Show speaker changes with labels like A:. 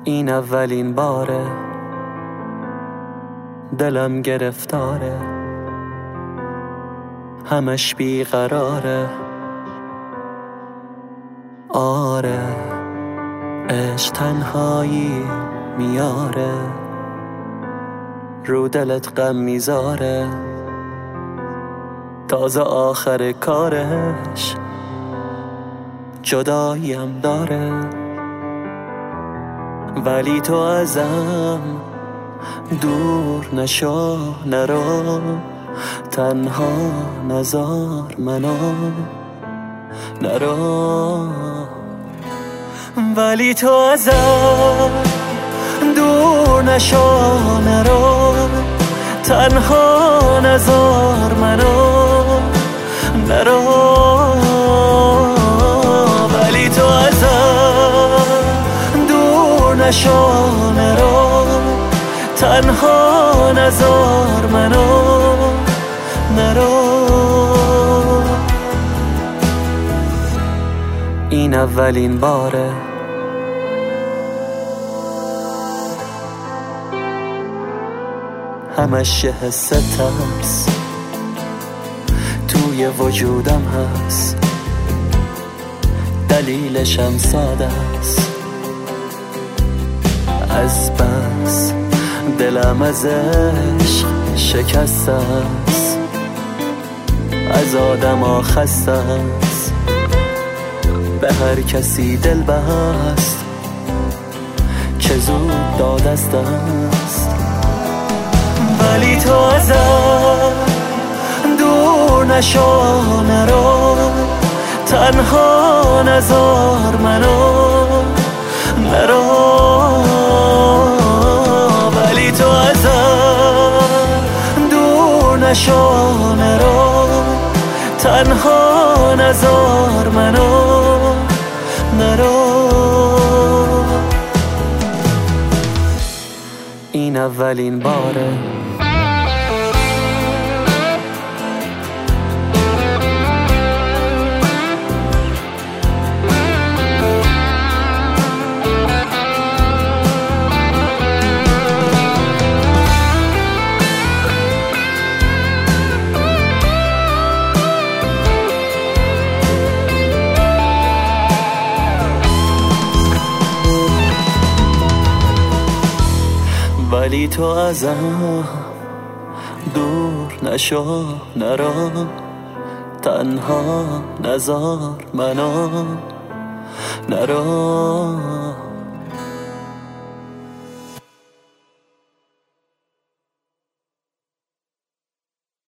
A: این اولین باره دلم گرفتاره، همش بیقراره. آره عشق تنهایی میاره، رو دلت غم میذاره. تازه آخر کارش جداییم داره، ولی تو ازم دور نشو، نرو، تنها نذار منو، نرو. ولی تو ازم دور نشو، نرو، تنها نذار منو، نرو. ولی تو ازم دور نشو، نرو، تنها نذار منو، نرو. این اولین باره همش یه حس ترس توی وجودم هست، دلیلشم ساده است. از بس دلم از عشق شکسته است، از آدم ها خسته است، به هر کسی دل بست که زود دادست است. ولی تو ازم دور نشو، نرو، تنها نذار منو، نرو. ولی تو ازم دور نشو، نرو، تنها نذار منو، نرو. این اولین باره ولی تو ازم دور نشو، نرو، تنها نذار منو، نرو.